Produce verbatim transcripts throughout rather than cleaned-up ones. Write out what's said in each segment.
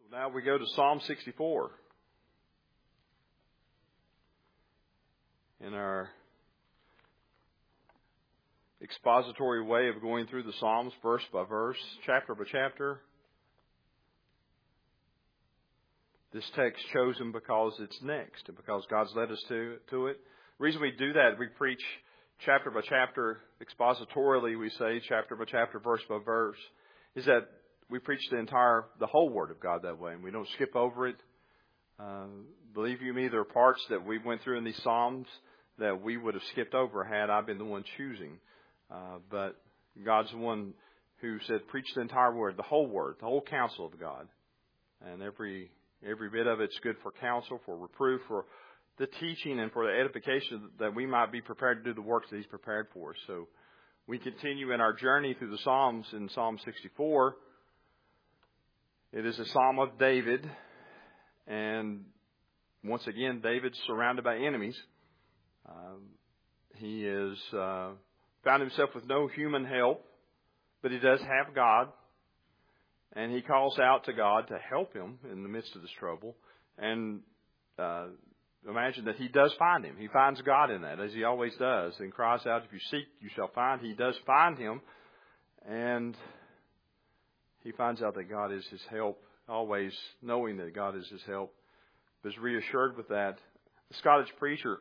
Now we go to Psalm sixty-four. In our expository way of going through the Psalms verse by verse, chapter by chapter. This text chosen because it's next and because God's led us to, to it. The reason we do that, we preach chapter by chapter, expositorily we say, chapter by chapter, verse by verse, is that we preach the entire, the whole Word of God that way, and we don't skip over it. Uh, believe you me, there are parts that we went through in these Psalms that we would have skipped over had I been the one choosing. Uh, but God's the one who said, preach the entire Word, the whole Word, the whole counsel of God. And every every bit of it's good for counsel, for reproof, for the teaching, and for the edification that we might be prepared to do the works that He's prepared for us. So we continue in our journey through the Psalms in Psalm sixty-four. It is a Psalm of David, and once again, David's surrounded by enemies. Um, he is uh, found himself with no human help, but he does have God, and he calls out to God to help him in the midst of this trouble. And uh, imagine that he does find him. He finds God in that, as he always does, and cries out, "If you seek, you shall find." He does find him, and he finds out that God is his help, always knowing that God is his help, but is reassured with that. The Scottish preacher,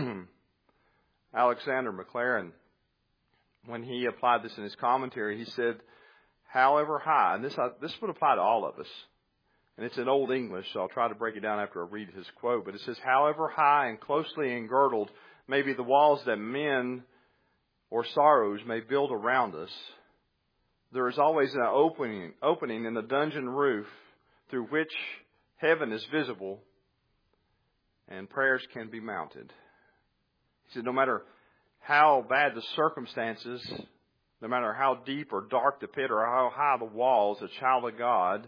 Alexander Maclaren, when he applied this in his commentary, he said, however high, and this, this would apply to all of us, and it's in Old English, so I'll try to break it down after I read his quote, but it says, however high and closely engirdled may be the walls that men or sorrows may build around us, there is always an opening, opening in the dungeon roof through which heaven is visible and prayers can be mounted. He said, no matter how bad the circumstances, no matter how deep or dark the pit or how high the walls, a child of God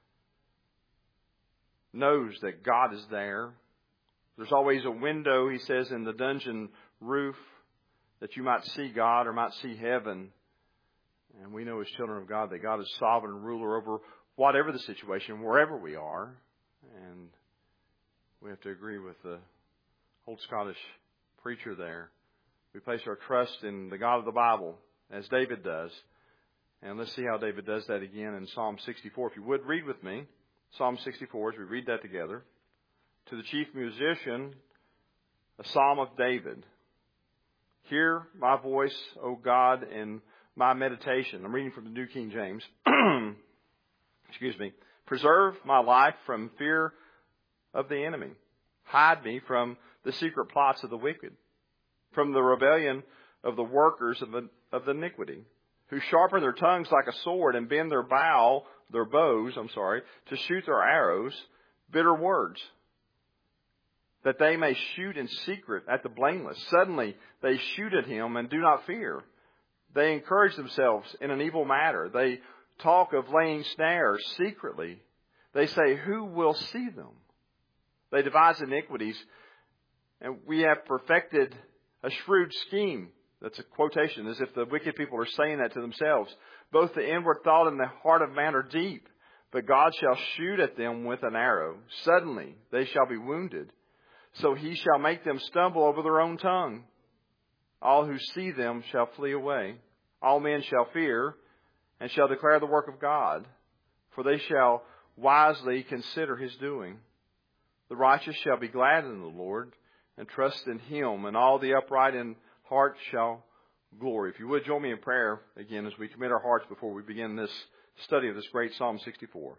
knows that God is there. There's always a window, he says, in the dungeon roof that you might see God or might see heaven. And we know as children of God that God is sovereign ruler over whatever the situation, wherever we are. And we have to agree with the old Scottish preacher there. We place our trust in the God of the Bible, as David does. And let's see how David does that again in Psalm sixty-four. If you would, read with me Psalm sixty-four as we read that together. To the chief musician, a psalm of David. Hear my voice, O God, and my meditation. I'm reading from the New King James. Excuse me. Preserve my life from fear of the enemy. Hide me from the secret plots of the wicked, from the rebellion of the workers of, of iniquity, who sharpen their tongues like a sword and bend their bow, their bows, I'm sorry, to shoot their arrows, bitter words, that they may shoot in secret at the blameless. Suddenly they shoot at him and do not fear. They encourage themselves in an evil matter. They talk of laying snares secretly. They say, who will see them? They devise iniquities, and we have perfected a shrewd scheme. That's a quotation, as if the wicked people are saying that to themselves. Both the inward thought and the heart of man are deep, but God shall shoot at them with an arrow. Suddenly they shall be wounded, so he shall make them stumble over their own tongue. All who see them shall flee away. All men shall fear and shall declare the work of God, for they shall wisely consider his doing. The righteous shall be glad in the Lord and trust in him, and all the upright in heart shall glory. If you would, join me in prayer again as we commit our hearts before we begin this study of this great Psalm sixty-four.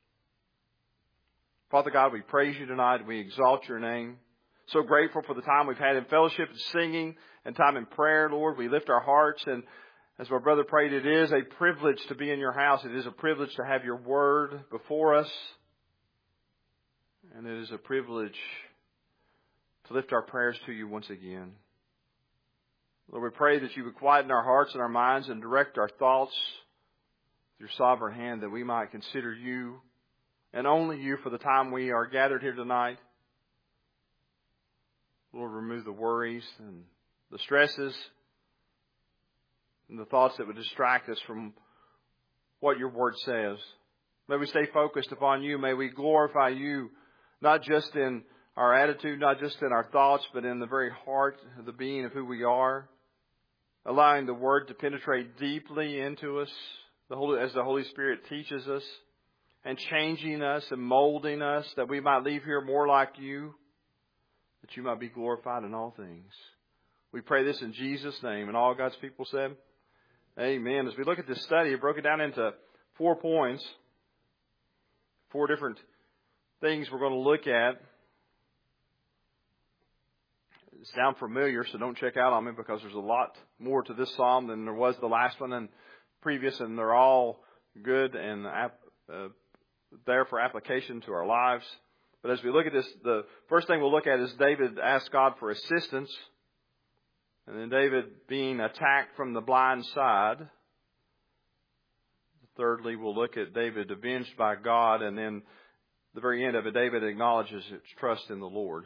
Father God, we praise you tonight. We exalt your name. So grateful for the time we've had in fellowship and singing and time in prayer, Lord. We lift our hearts, and as my brother prayed, it is a privilege to be in your house. It is a privilege to have your word before us. And it is a privilege to lift our prayers to you once again. Lord, we pray that you would quieten our hearts and our minds and direct our thoughts with your sovereign hand, that we might consider you and only you for the time we are gathered here tonight. Lord, remove the worries and the stresses and the thoughts that would distract us from what your word says. May we stay focused upon You. May we glorify You, not just in our attitude, not just in our thoughts, but in the very heart of the being of who we are. Allowing the Word to penetrate deeply into us the Holy, as the Holy Spirit teaches us, and changing us and molding us, that we might leave here more like You, that You might be glorified in all things. We pray this in Jesus' name. And all God's people said, amen. As we look at this study, I broke it down into four points, four different things we're going to look at. Sound familiar, so don't check out on me, because there's a lot more to this psalm than there was the last one and previous, and they're all good and uh, there for application to our lives. But as we look at this, the first thing we'll look at is David asked God for assistance, and then David being attacked from the blind side. Thirdly, we'll look at David avenged by God, and then the very end of it, David acknowledges his trust in the Lord.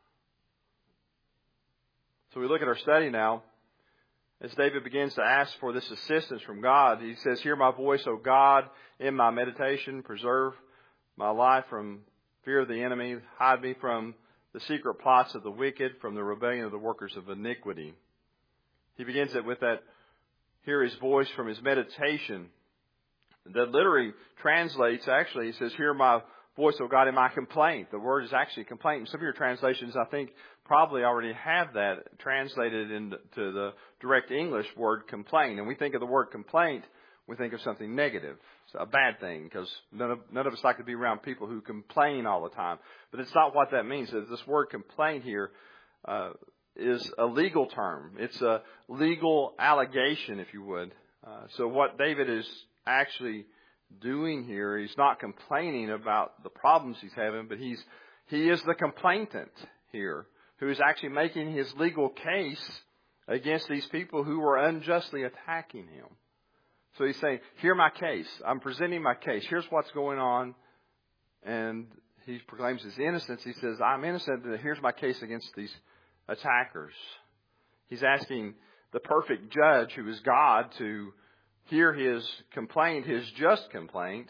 So we look at our study now. As David begins to ask for this assistance from God, he says, "Hear my voice, O God, in my meditation. Preserve my life from fear of the enemy. Hide me from the secret plots of the wicked, from the rebellion of the workers of iniquity." He begins it with that, hear His voice from his meditation. That literally translates, actually, he says, "Hear my voice, O God, in my complaint." The word is actually complaint. Some of your translations, I think, probably already have that translated into the direct English word complain. And we think of the word complaint, we think of something negative, a bad thing, because none of, none of us like to be around people who complain all the time. But it's not what that means. This word complaint here uh, is a legal term. It's a legal allegation, if you would. Uh, so what David is actually doing here, he's not complaining about the problems he's having, but he's he is the complainant here, who is actually making his legal case against these people who were unjustly attacking him. So he's saying, hear my case. I'm presenting my case. Here's what's going on. And he proclaims his innocence. He says, I'm innocent. Here's my case against these attackers. He's asking the perfect judge, who is God, to hear his complaint, his just complaint,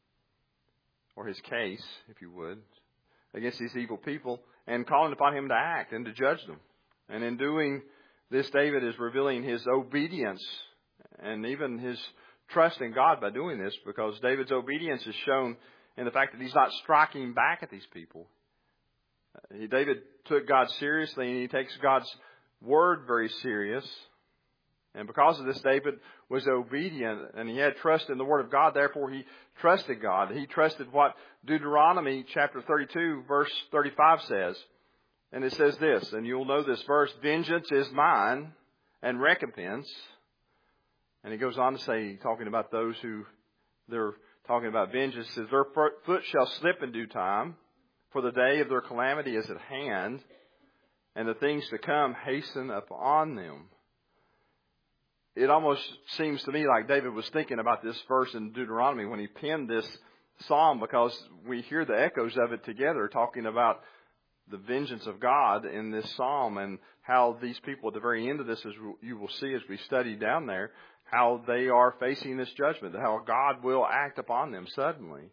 or his case, if you would, against these evil people, and calling upon him to act and to judge them. And in doing this, David is revealing his obedience and even his trust in God by doing this, because David's obedience is shown in the fact that he's not striking back at these people. He, David took God seriously, and he takes God's word very serious. And because of this, David was obedient, and he had trust in the Word of God. Therefore, he trusted God. He trusted what Deuteronomy chapter thirty-two, verse thirty-five says. And it says this, and you'll know this verse, "Vengeance is mine, and recompense." And he goes on to say, talking about those who they're talking about vengeance, says, "Their foot shall slip in due time, for the day of their calamity is at hand, and the things to come hasten upon them." It almost seems to me like David was thinking about this verse in Deuteronomy when he penned this psalm, because we hear the echoes of it together, talking about the vengeance of God in this psalm, and how these people at the very end of this, as you will see as we study down there, how they are facing this judgment, how God will act upon them suddenly.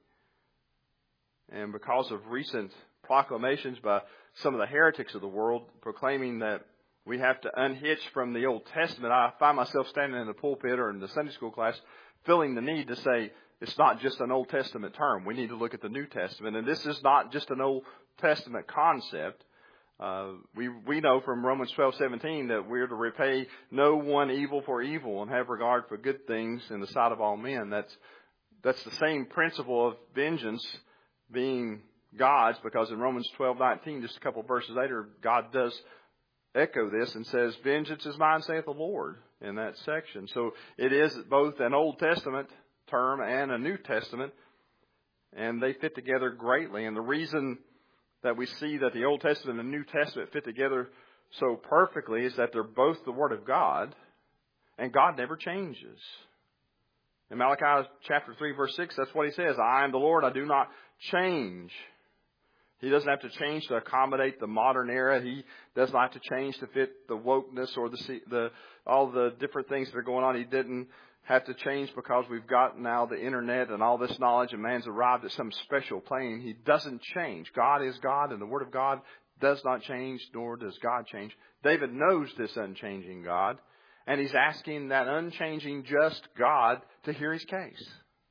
And because of recent proclamations by some of the heretics of the world proclaiming that we have to unhitch from the Old Testament, I find myself standing in the pulpit or in the Sunday school class feeling the need to say it's not just an Old Testament term. We need to look at the New Testament. And this is not just an Old Testament concept. Uh, we we know from Romans twelve seventeen that we're to repay no one evil for evil and have regard for good things in the sight of all men. That's that's the same principle of vengeance being God's, because in Romans twelve nineteen, just a couple of verses later, God does echo this and says, "Vengeance is mine, saith the Lord," in that section. So it is both an Old Testament term and a New Testament, and they fit together greatly. And the reason that we see that the Old Testament and the New Testament fit together so perfectly is that they're both the Word of God, and God never changes. In Malachi chapter three, verse six, that's what he says, "I am the Lord, I do not change." He doesn't have to change to accommodate the modern era. He does not have to change to fit the wokeness or the the all the different things that are going on. He didn't have to change because we've got now the internet and all this knowledge and man's arrived at some special plane. He doesn't change. God is God, and the Word of God does not change, nor does God change. David knows this unchanging God, and he's asking that unchanging, just God to hear his case.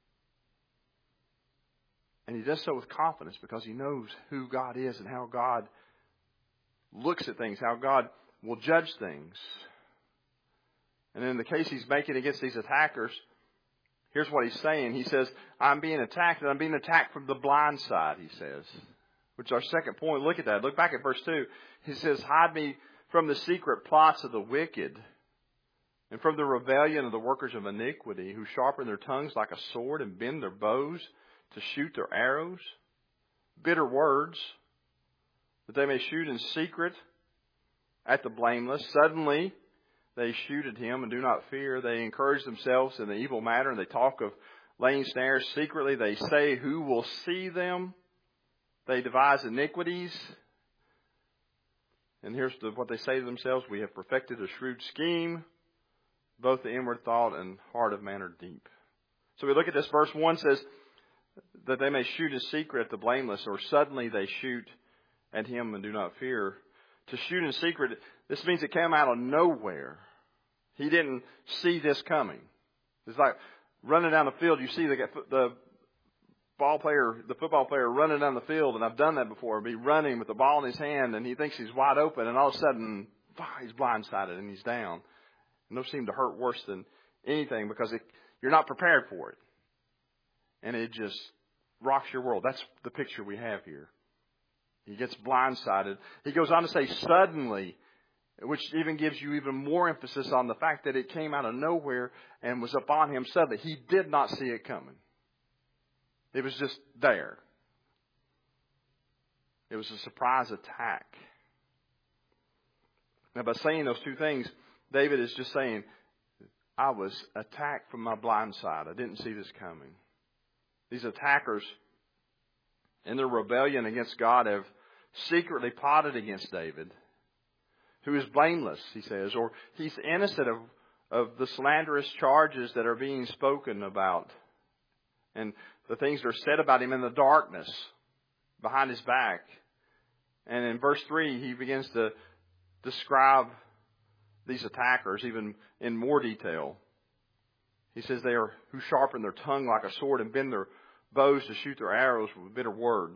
And he does so with confidence because he knows who God is and how God looks at things, how God will judge things. And in the case he's making against these attackers, here's what he's saying. He says, I'm being attacked, and I'm being attacked from the blind side, he says. Which is our second point. Look at that. Look back at verse two. He says, hide me from the secret plots of the wicked, and from the rebellion of the workers of iniquity, who sharpen their tongues like a sword and bend their bows to shoot their arrows. Bitter words, that they may shoot in secret at the blameless. Suddenly they shoot at him and do not fear. They encourage themselves in the evil matter, and they talk of laying snares secretly. They say, who will see them? They devise iniquities. And here's the, what they say to themselves. We have perfected a shrewd scheme. Both the inward thought and heart of man are deep. So we look at this. Verse one says that they may shoot in secret at the blameless, or suddenly they shoot at him and do not fear. To shoot in secret, this means it came out of nowhere. He didn't see this coming. It's like running down the field. You see the, the ball player, the football player running down the field, and I've done that before. Be running with the ball in his hand, and he thinks he's wide open, and all of a sudden, he's blindsided and he's down. And those seem to hurt worse than anything because it, you're not prepared for it. And it just rocks your world. That's the picture we have here. He gets blindsided. He goes on to say suddenly, which even gives you even more emphasis on the fact that it came out of nowhere and was upon him suddenly. He did not see it coming. It was just there. It was a surprise attack. Now, by saying those two things, David is just saying, I was attacked from my blind side. I didn't see this coming. These attackers, in their rebellion against God, have secretly plotted against David, who is blameless, he says, or he's innocent of, of the slanderous charges that are being spoken about, and the things that are said about him in the darkness behind his back. And in verse three, he begins to describe these attackers even in more detail. He says they are who sharpen their tongue like a sword and bend their bows to shoot their arrows with bitter words.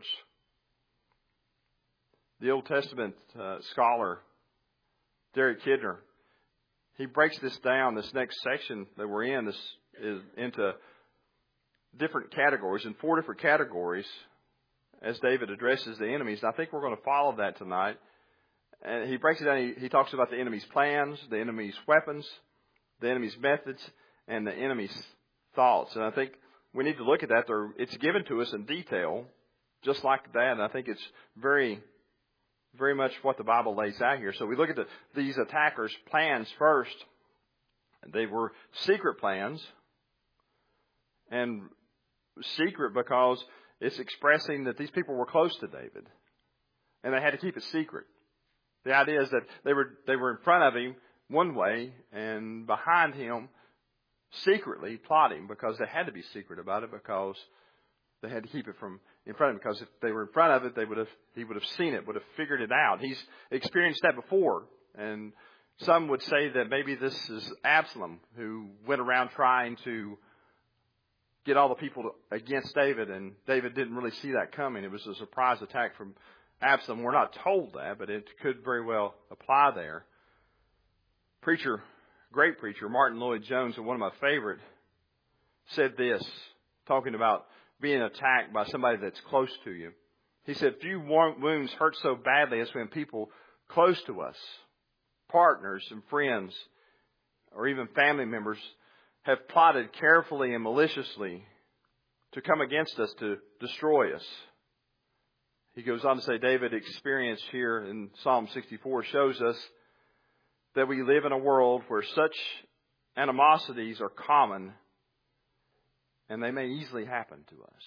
The Old Testament uh, scholar, Derek Kidner, he breaks this down, this next section that we're in, this is into different categories, in four different categories as David addresses the enemies. And I think we're going to follow that tonight. And he breaks it down. He, he talks about the enemy's plans, the enemy's weapons, the enemy's methods, and the enemy's thoughts. And I think we need to look at that. They're, it's given to us in detail, just like that. And I think it's very, very much what the Bible lays out here. So we look at the, these attackers' plans first. They were secret plans. And secret because it's expressing that these people were close to David. And they had to keep it secret. The idea is that they were they were in front of him one way and behind him secretly plotting, because they had to be secret about it because they had to keep it from in front of him. Because if they were in front of it, they would have he would have seen it, would have figured it out. He's experienced that before, and some would say that maybe this is Absalom, who went around trying to get all the people against David, and David didn't really see that coming. It was a surprise attack from Absalom. We're not told that, but it could very well apply there. Preacher, great preacher, Martin Lloyd-Jones, and one of my favorite, said this, talking about being attacked by somebody that's close to you. He said, few wounds hurt so badly as when people close to us, partners and friends, or even family members, have plotted carefully and maliciously to come against us, to destroy us. He goes on to say, David's experience here in Psalm sixty-four shows us that we live in a world where such animosities are common, and they may easily happen to us.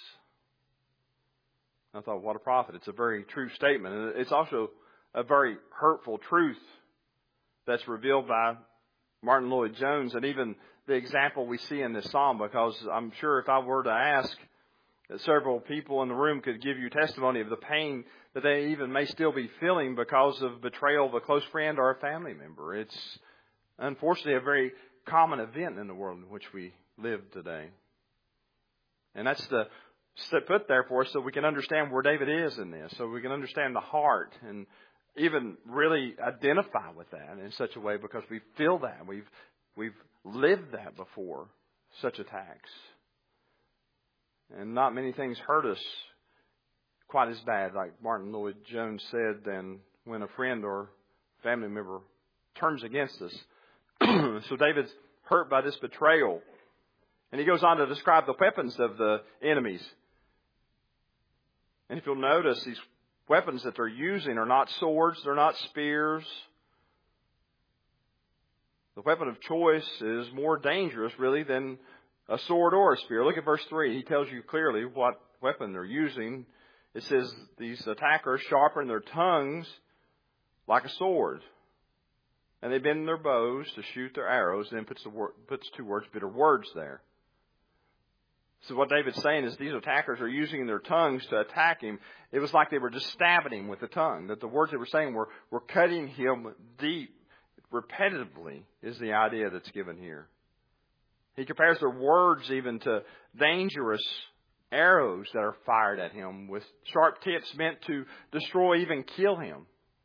I thought, what a prophet. It's a very true statement. And it's also a very hurtful truth that's revealed by Martin Lloyd-Jones. And even the example we see in this psalm, because I'm sure if I were to ask, that several people in the room could give you testimony of the pain that they even may still be feeling because of betrayal of a close friend or a family member. It's unfortunately a very common event in the world in which we live today. And that's the put there for us so we can understand where David is in this, so we can understand the heart and even really identify with that in such a way, because we feel that. We've, we've lived that before, such attacks. And not many things hurt us quite as bad, like Martin Lloyd-Jones said, than when a friend or family member turns against us. So David's hurt by this betrayal. And he goes on to describe the weapons of the enemies. And if you'll notice, these weapons that they're using are not swords, they're not spears. The weapon of choice is more dangerous, really, than a sword or a spear. Look at verse three. He tells you clearly what weapon they're using. It says these attackers sharpen their tongues like a sword, and they bend their bows to shoot their arrows, and then puts, the word, puts two words, bitter words there. So what David's saying is these attackers are using their tongues to attack him. It was like they were just stabbing him with the tongue, that the words they were saying were, were cutting him deep, repetitively, is the idea that's given here. He compares their words even to dangerous arrows that are fired at him with sharp tips meant to destroy, even kill him.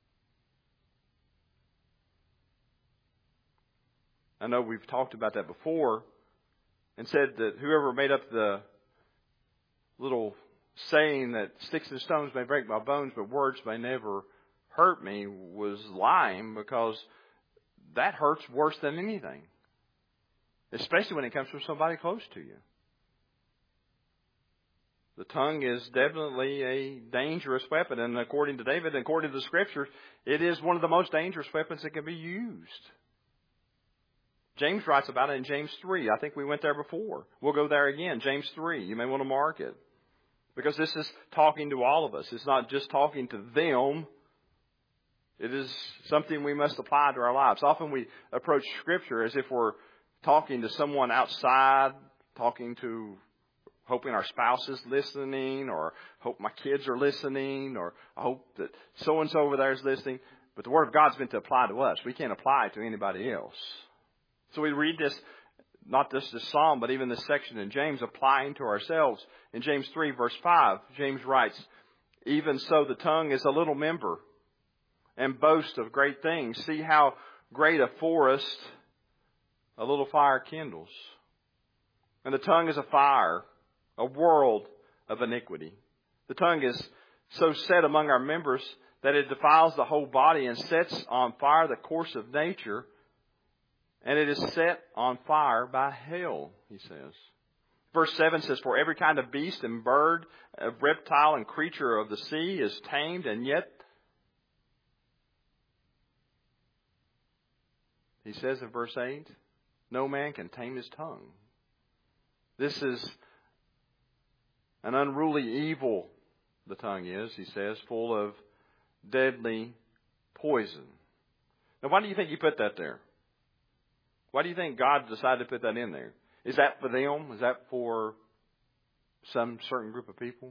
I know we've talked about that before and said that whoever made up the little saying that sticks and stones may break my bones, but words may never hurt me, was lying, because that hurts worse than anything, especially when it comes from somebody close to you. The tongue is definitely a dangerous weapon, and according to David, and according to the Scriptures, it is one of the most dangerous weapons that can be used. James writes about it in James three. I think we went there before. We'll go there again, James three. You may want to mark it, because this is talking to all of us. It's not just talking to them. It is something we must apply to our lives. Often we approach Scripture as if we're talking to someone outside, talking to, hoping our spouse is listening, or hope my kids are listening, or I hope that so-and-so over there is listening. But the Word of God's meant to apply to us. We can't apply it to anybody else. So we read this, not just this psalm, but even this section in James, applying to ourselves. In James three, verse five, James writes, "Even so the tongue is a little member, and boasts of great things. See how great a forest a little fire kindles. And the tongue is a fire, a world of iniquity. The tongue is so set among our members that it defiles the whole body and sets on fire the course of nature. And it is set on fire by hell," he says. Verse seven says, "For every kind of beast and bird, of reptile and creature of the sea is tamed, and yet," he says in verse eight, "no man can tame his tongue." This is an unruly evil, the tongue is, he says, full of deadly poison. Now, why do you think he put that there? Why do you think God decided to put that in there? Is that for them? Is that for some certain group of people?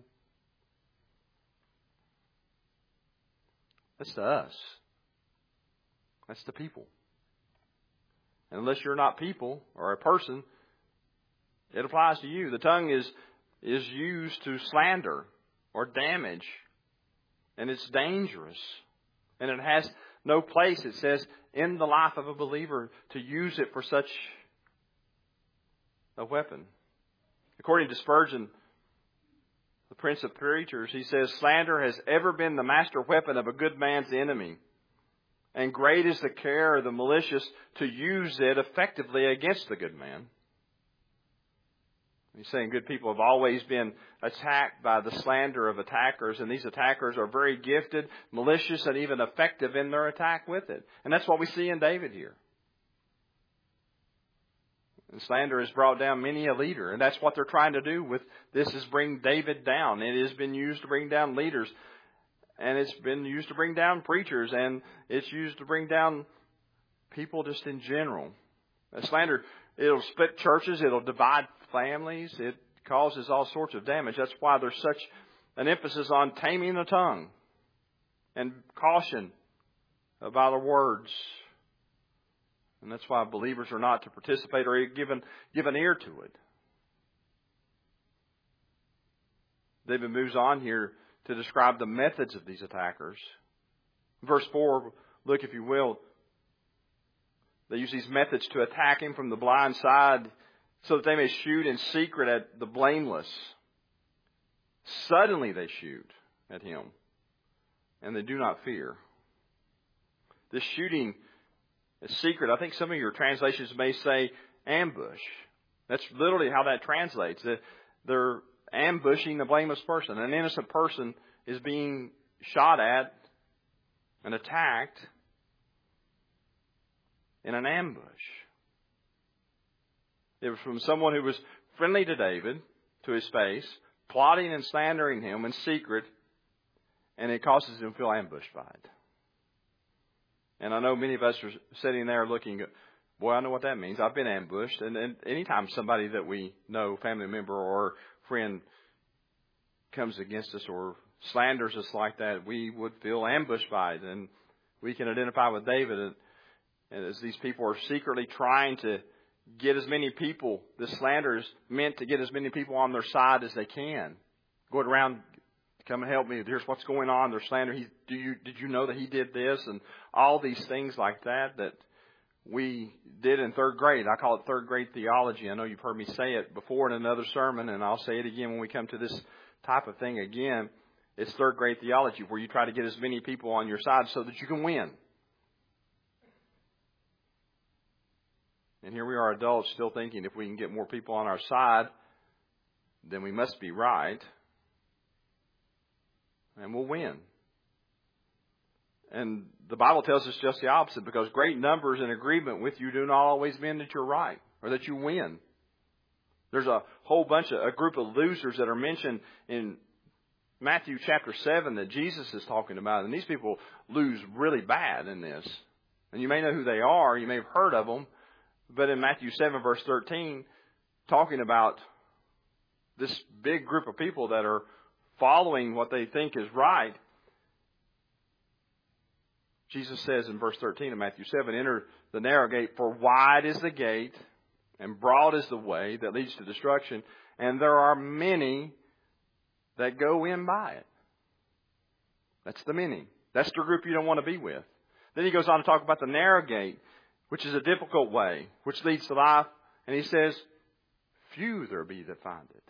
That's to us. That's the people. And unless you're not people or a person, it applies to you. The tongue is, is used to slander or damage. And it's dangerous. And it has no place, it says, in the life of a believer to use it for such a weapon. According to Spurgeon, the Prince of Preachers, he says, "Slander has ever been the master weapon of a good man's enemy. And great is the care of the malicious to use it effectively against the good man." He's saying good people have always been attacked by the slander of attackers, and these attackers are very gifted, malicious, and even effective in their attack with it. And that's what we see in David here. And slander has brought down many a leader, and that's what they're trying to do with this, is bring David down. It has been used to bring down leaders, and it's been used to bring down preachers, and it's used to bring down people just in general. Slander It'll split churches. It'll divide families. It causes all sorts of damage. That's why there's such an emphasis on taming the tongue and caution about our words. And that's why believers are not to participate or give an, give an ear to it. David moves on here to describe the methods of these attackers. Verse four, look if you will. They use these methods to attack him from the blind side so that they may shoot in secret at the blameless. Suddenly they shoot at him, and they do not fear. This shooting is secret. I think some of your translations may say ambush. That's literally how that translates. They're ambushing the blameless person. An innocent person is being shot at and attacked in an ambush. It was from someone who was friendly to David, to his face, plotting and slandering him in secret, and it causes him to feel ambushed by it. And I know many of us are sitting there looking, boy, I know what that means. I've been ambushed. And, and anytime somebody that we know, family member or friend, comes against us or slanders us like that, we would feel ambushed by it. And we can identify with David and, and as these people are secretly trying to get as many people, the slander is meant to get as many people on their side as they can. Going around, come and help me. Here's what's going on. They're slandering. He, do you, did you know that he did this? And all these things like that that we did in third grade. I call it third grade theology. I know you've heard me say it before in another sermon, and I'll say it again when we come to this type of thing again. It's third grade theology where you try to get as many people on your side so that you can win. And here we are adults still thinking if we can get more people on our side, then we must be right. And we'll win. And the Bible tells us just the opposite, because great numbers in agreement with you do not always mean that you're right or that you win. There's a whole bunch of, a group of losers that are mentioned in Matthew chapter seven that Jesus is talking about. And these people lose really bad in this. And you may know who they are. You may have heard of them. But in Matthew seven verse thirteen, talking about this big group of people that are following what they think is right, Jesus says in verse thirteen of Matthew seven, enter the narrow gate, for wide is the gate and broad is the way that leads to destruction, and there are many that go in by it. That's the many. That's the group you don't want to be with. Then he goes on to talk about the narrow gate, which is a difficult way, which leads to life. And he says, few there be that find it.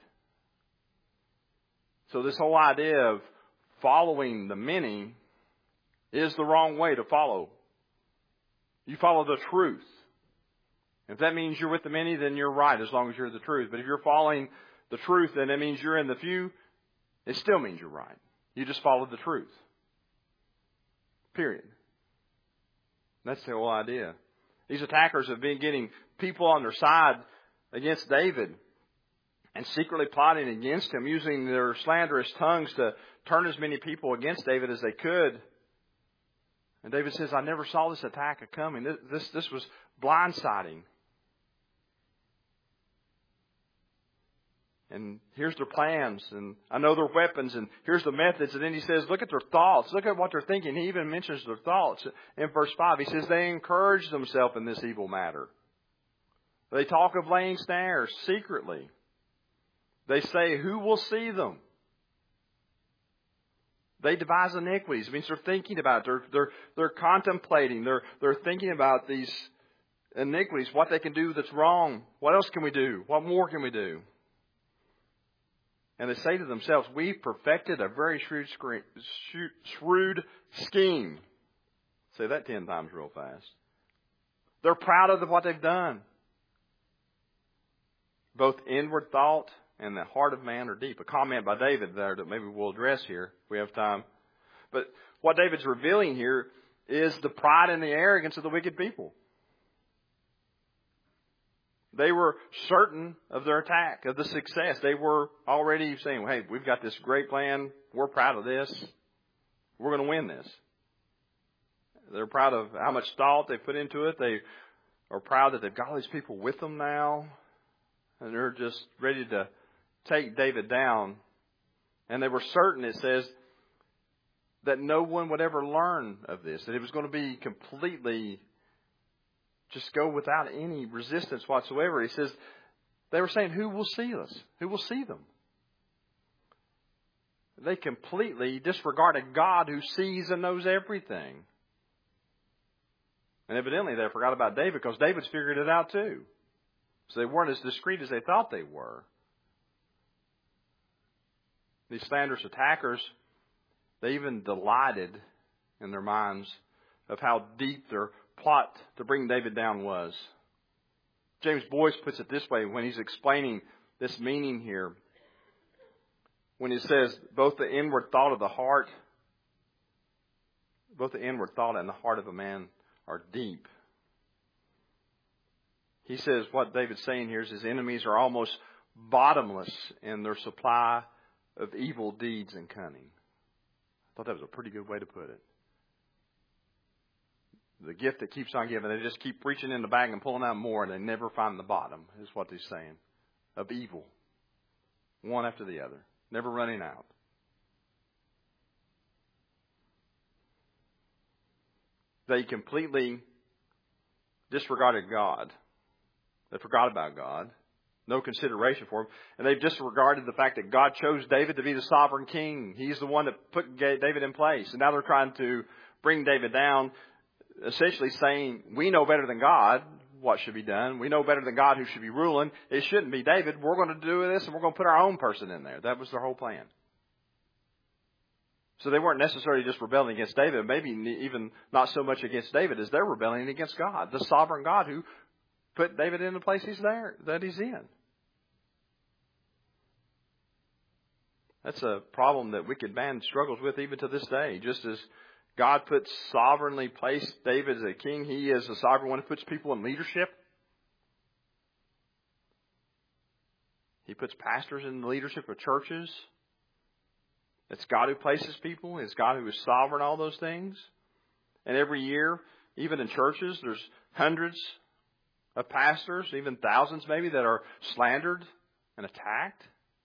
So this whole idea of following the many is the wrong way to follow. You follow the truth. If that means you're with the many, then you're right as long as you're the truth. But if you're following the truth, then it means you're in the few. It still means you're right. You just follow the truth. Period. That's the whole idea. These attackers have been getting people on their side against David and secretly plotting against him, using their slanderous tongues to turn as many people against David as they could. And David says, I never saw this attack coming. This, this, this was blindsiding. And here's their plans, and I know their weapons, and here's the methods. And then he says, look at their thoughts. Look at what they're thinking. He even mentions their thoughts in verse five. He says, they encourage themselves in this evil matter. They talk of laying snares secretly. They say, who will see them? They devise iniquities. It means they're thinking about it. They're, they're, they're contemplating. They're, they're thinking about these iniquities, what they can do that's wrong. What else can we do? What more can we do? And they say to themselves, we've perfected a very shrewd, shrewd scheme. Say that ten times real fast. They're proud of what they've done. Both inward thought and the heart of man are deep. A comment by David there that maybe we'll address here if we have time. But what David's revealing here is the pride and the arrogance of the wicked people. They were certain of their attack, of the success. They were already saying, hey, we've got this great plan. We're proud of this. We're going to win this. They're proud of how much thought they put into it. They are proud that they've got all these people with them now, and they're just ready to take David down. And they were certain, it says, that no one would ever learn of this, that it was going to be completely just go without any resistance whatsoever. He says, they were saying, who will see us? Who will see them? They completely disregarded God who sees and knows everything. And evidently they forgot about David because David's figured it out too. So they weren't as discreet as they thought they were. These slanderous attackers, they even delighted in their minds of how deep their plot to bring David down was. James Boyce puts it this way when he's explaining this meaning here. When he says, both the inward thought of the heart, both the inward thought and the heart of a man are deep. He says what David's saying here is his enemies are almost bottomless in their supply of evil deeds and cunning. I thought that was a pretty good way to put it. The gift that keeps on giving, they just keep reaching in the bag and pulling out more, and they never find the bottom, is what he's saying, of evil. One after the other. Never running out. They completely disregarded God. They forgot about God. No consideration for him. And they've disregarded the fact that God chose David to be the sovereign king. He's the one that put David in place. And now they're trying to bring David down, essentially saying, we know better than God what should be done. We know better than God who should be ruling. It shouldn't be David. We're going to do this and we're going to put our own person in there. That was their whole plan. So they weren't necessarily just rebelling against David, maybe even not so much against David as they're rebelling against God, the sovereign God who put David in the place he's there, that he's in. That's a problem that wicked man struggles with even to this day. Just as God puts sovereignly placed David as a king, he is the sovereign one who puts people in leadership. He puts pastors in the leadership of churches. It's God who places people. It's God who is sovereign, all those things. And every year, even in churches, there's hundreds of pastors, even thousands maybe, that are slandered and attacked.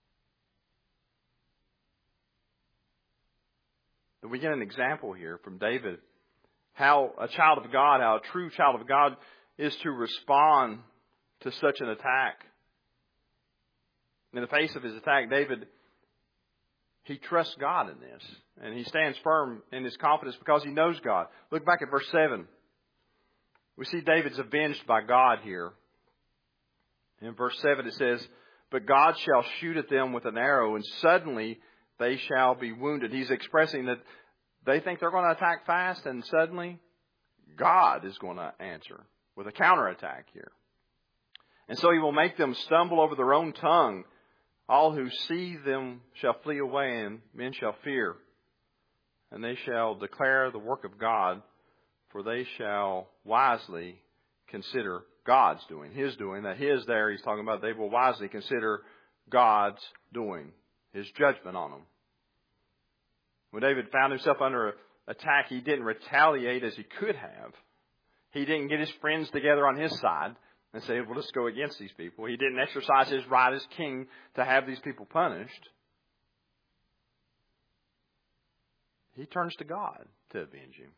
And we get an example here from David, how a child of God, how a true child of God is to respond to such an attack. In the face of his attack, David, he trusts God in this. And he stands firm in his confidence because he knows God. Look back at verse seven. We see David's avenged by God here. In verse seven it says, but God shall shoot at them with an arrow, and suddenly they shall be wounded. He's expressing that they think they're going to attack fast, and suddenly God is going to answer with a counterattack here. And so he will make them stumble over their own tongue. All who see them shall flee away, and men shall fear. And they shall declare the work of God, for they shall wisely consider God's doing, His doing. That His there, he's talking about, they will wisely consider God's doing, His judgment on them. When David found himself under attack, he didn't retaliate as he could have. He didn't get his friends together on his side and say, well, let's go against these people. He didn't exercise his right as king to have these people punished. He turns to God to avenge him.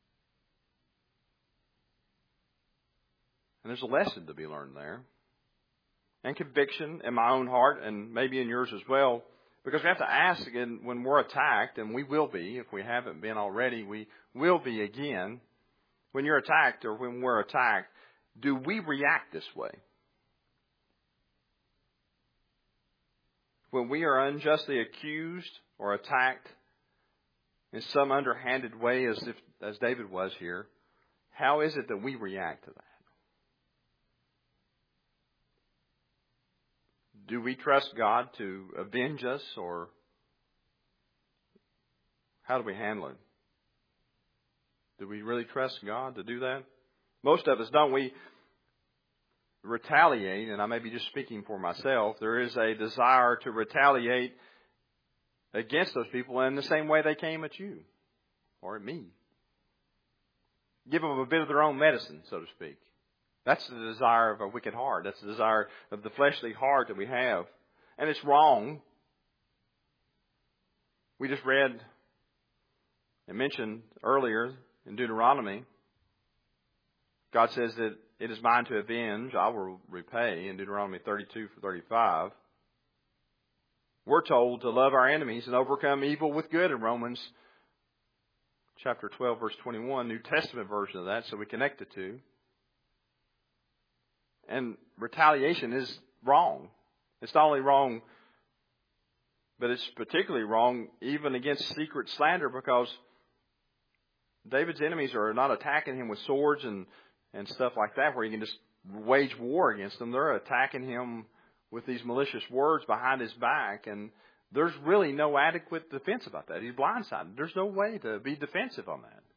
And there's a lesson to be learned there. And conviction in my own heart, and maybe in yours as well. Because we have to ask again when we're attacked, and we will be, if we haven't been already, we will be again. When you're attacked or when we're attacked, do we react this way? When we are unjustly accused or attacked in some underhanded way, as if as David was here, how is it that we react to that? Do we trust God to avenge us, or how do we handle it? Do we really trust God to do that? Most of us don't. We retaliate, and I may be just speaking for myself. There is a desire to retaliate against those people in the same way they came at you or at me. Give them a bit of their own medicine, so to speak. That's the desire of a wicked heart. That's the desire of the fleshly heart that we have. And it's wrong. We just read and mentioned earlier in Deuteronomy, God says that it is mine to avenge, I will repay, in Deuteronomy thirty-two for thirty-five. We're told to love our enemies and overcome evil with good in Romans chapter twelve, verse twenty-one, New Testament version of that, so we connect the two. And retaliation is wrong. It's not only wrong, but it's particularly wrong even against secret slander, because David's enemies are not attacking him with swords and, and stuff like that where he can just wage war against them. They're attacking him with these malicious words behind his back, and there's really no adequate defense about that. He's blindsided. There's no way to be defensive on that.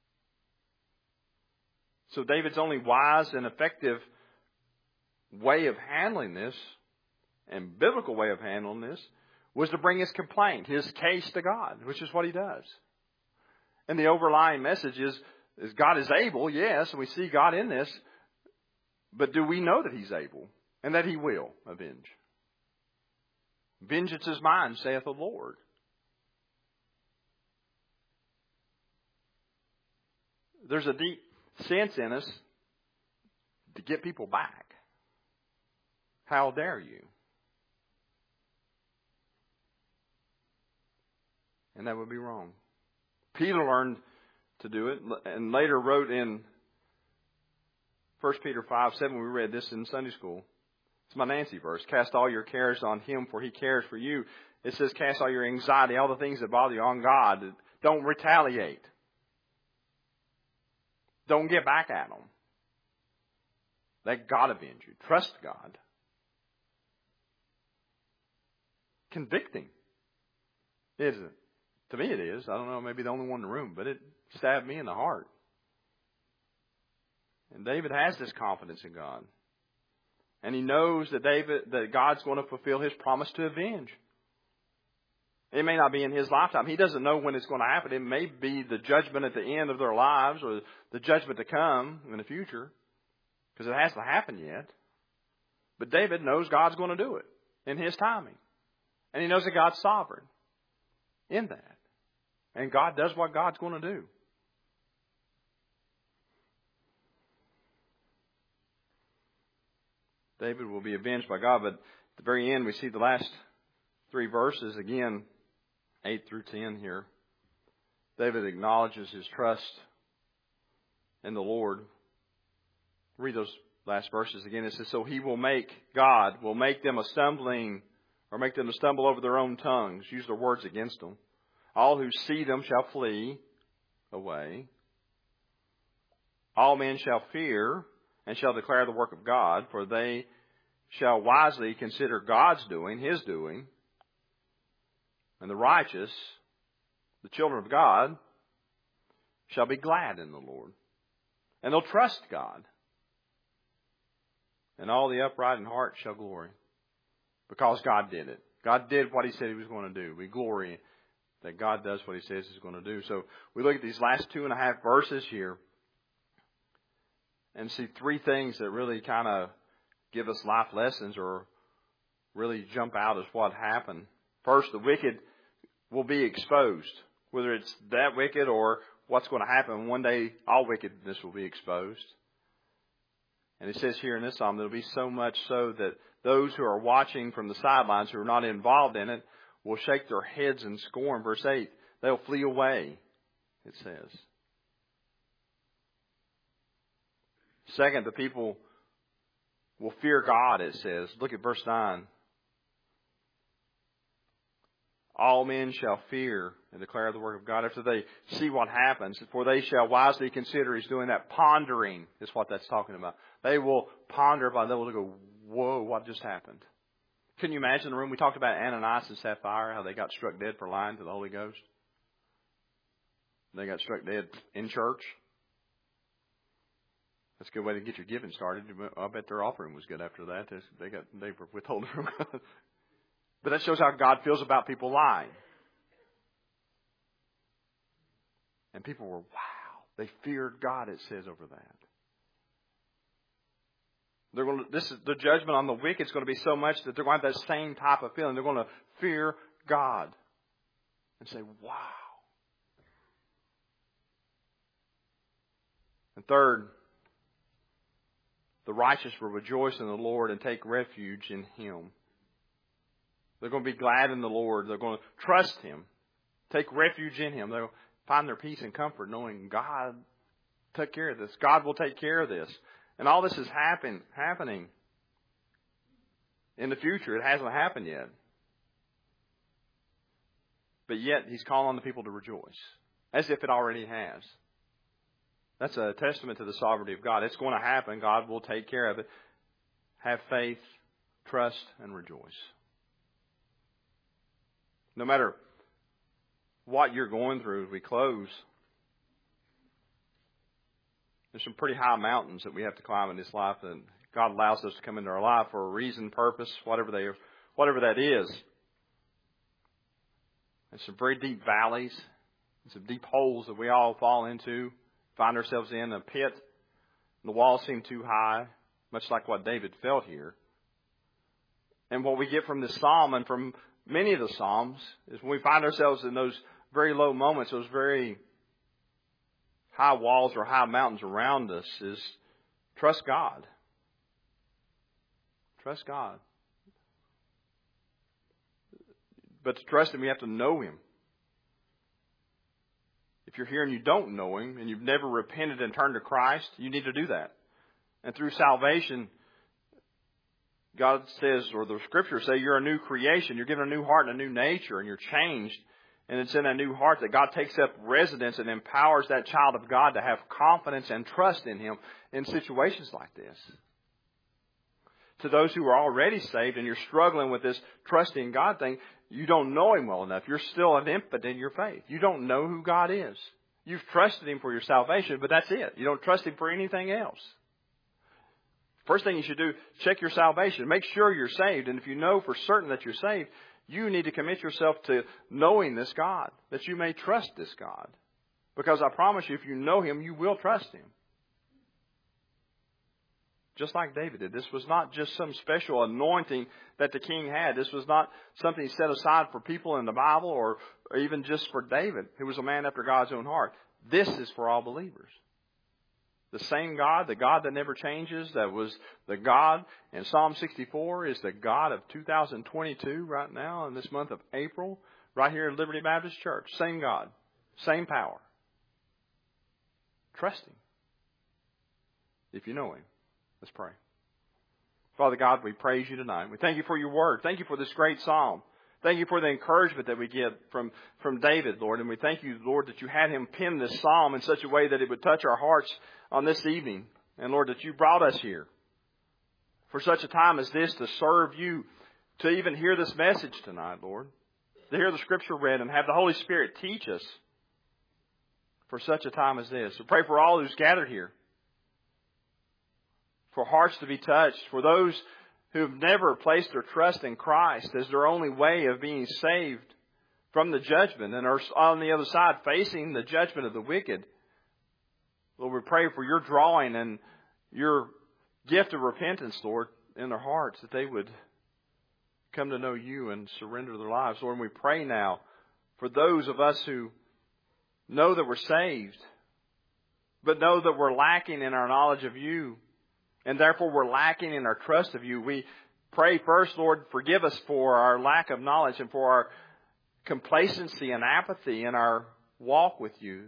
So David's only wise and effective way of handling this, and biblical way of handling this, was to bring his complaint, his case to God, which is what he does. And the overlying message is, is God is able, yes, and we see God in this, but do we know that he's able and that he will avenge? Vengeance is mine, saith the Lord. There's a deep sense in us to get people back. How dare you? And that would be wrong. Peter learned to do it and later wrote in First Peter five seven, we read this in Sunday school. It's my Nancy verse. Cast all your cares on him, for he cares for you. It says cast all your anxiety, all the things that bother you on God. Don't retaliate. Don't get back at them. Let God avenge you. Trust God. Convicting. Is it? To me it is. I don't know, maybe the only one in the room, but it stabbed me in the heart. And David has this confidence in God. And he knows that David, that God's going to fulfill his promise to avenge. It may not be in his lifetime. He doesn't know when it's going to happen. It may be the judgment at the end of their lives or the judgment to come in the future, because it hasn't happened yet. But David knows God's going to do it in his timing. And he knows that God's sovereign in that. And God does what God's going to do. David will be avenged by God, but at the very end we see the last three verses, again, eight through ten here. David acknowledges his trust in the Lord. Read those last verses again. It says, so he will make, God will make them a stumbling, or make them to stumble over their own tongues. Use their words against them. All who see them shall flee away. All men shall fear and shall declare the work of God, for they shall wisely consider God's doing, his doing. And the righteous, the children of God, shall be glad in the Lord. And they'll trust God. And all the upright in heart shall glory. Because God did it. God did what he said he was going to do. We glory that God does what he says he's going to do. So we look at these last two and a half verses here and see three things that really kind of give us life lessons or really jump out as what happened. First, the wicked will be exposed. Whether it's that wicked or what's going to happen, one day all wickedness will be exposed. And it says here in this psalm, there'll be so much so that those who are watching from the sidelines, who are not involved in it, will shake their heads in scorn. Verse eight, they'll flee away, it says. Second, the people will fear God, it says. Look at verse nine. All men shall fear and declare the work of God after they see what happens. For they shall wisely consider. He's doing that pondering is what that's talking about. They will ponder by they will go, whoa, what just happened? Can you imagine the room? We talked about Ananias and Sapphira, how they got struck dead for lying to the Holy Ghost. They got struck dead in church. That's a good way to get your giving started. I bet their offering was good after that. They got they were withholding from God. But that shows how God feels about people lying. And people were, wow, they feared God, it says over that. They're going to, this is the judgment on the wicked is going to be so much that they're going to have that same type of feeling. They're going to fear God and say, wow. And third, the righteous will rejoice in the Lord and take refuge in Him. They're going to be glad in the Lord. They're going to trust Him, take refuge in Him. They'll find their peace and comfort knowing God took care of this. God will take care of this. And all this is happen, happening in the future. It hasn't happened yet. But yet He's calling on the people to rejoice, as if it already has. That's a testament to the sovereignty of God. It's going to happen. God will take care of it. Have faith, trust, and rejoice. No matter what you're going through as we close, there's some pretty high mountains that we have to climb in this life, and God allows us to come into our life for a reason, purpose, whatever they, whatever that is. There's some very deep valleys, and some deep holes that we all fall into, find ourselves in a pit. The walls seem too high, much like what David felt here. And what we get from this psalm and from many of the psalms is when we find ourselves in those very low moments, those very high walls or high mountains around us, is trust God. Trust God. But to trust Him, you have to know Him. If you're here and you don't know Him and you've never repented and turned to Christ, you need to do that. And through salvation, God says, or the Scriptures say, you're a new creation. You're given a new heart and a new nature, and you're changed. And it's in that new heart that God takes up residence and empowers that child of God to have confidence and trust in Him in situations like this. To those who are already saved and you're struggling with this trusting God thing, you don't know Him well enough. You're still an infant in your faith. You don't know who God is. You've trusted Him for your salvation, but that's it. You don't trust Him for anything else. First thing you should do, check your salvation. Make sure you're saved. And if you know for certain that you're saved, you need to commit yourself to knowing this God, that you may trust this God. Because I promise you, if you know Him, you will trust Him. Just like David did. This was not just some special anointing that the king had. This was not something set aside for people in the Bible or, or even just for David, who was a man after God's own heart. This is for all believers. The same God, the God that never changes, that was the God in Psalm sixty-four, is the God of two thousand twenty-two right now in this month of April, right here at Liberty Baptist Church. Same God, same power. Trust Him if you know Him. Let's pray. Father God, we praise You tonight. We thank You for Your word. Thank You for this great psalm. Thank You for the encouragement that we get from, from David, Lord. And we thank You, Lord, that You had him pen this psalm in such a way that it would touch our hearts on this evening. And Lord, that You brought us here for such a time as this to serve You, to even hear this message tonight, Lord. To hear the Scripture read and have the Holy Spirit teach us for such a time as this. So pray for all who's gathered here. For hearts to be touched, for those who have never placed their trust in Christ as their only way of being saved from the judgment and are on the other side facing the judgment of the wicked. Lord, we pray for Your drawing and Your gift of repentance, Lord, in their hearts, that they would come to know You and surrender their lives. Lord, and we pray now for those of us who know that we're saved, but know that we're lacking in our knowledge of You, and therefore we're lacking in our trust of You. We pray first, Lord, forgive us for our lack of knowledge and for our complacency and apathy in our walk with You.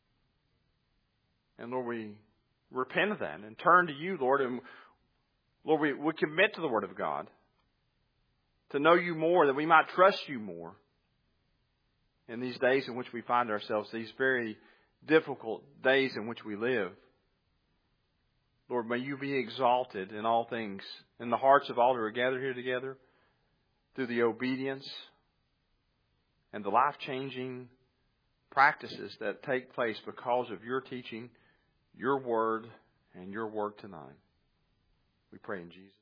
And Lord, we repent of that and turn to You, Lord. And Lord, we, we commit to the Word of God to know You more, that we might trust You more in these days in which we find ourselves, these very difficult days in which we live. Lord, may You be exalted in all things, in the hearts of all who are gathered here together, through the obedience and the life-changing practices that take place because of Your teaching, Your word, and Your work tonight. We pray in Jesus' name.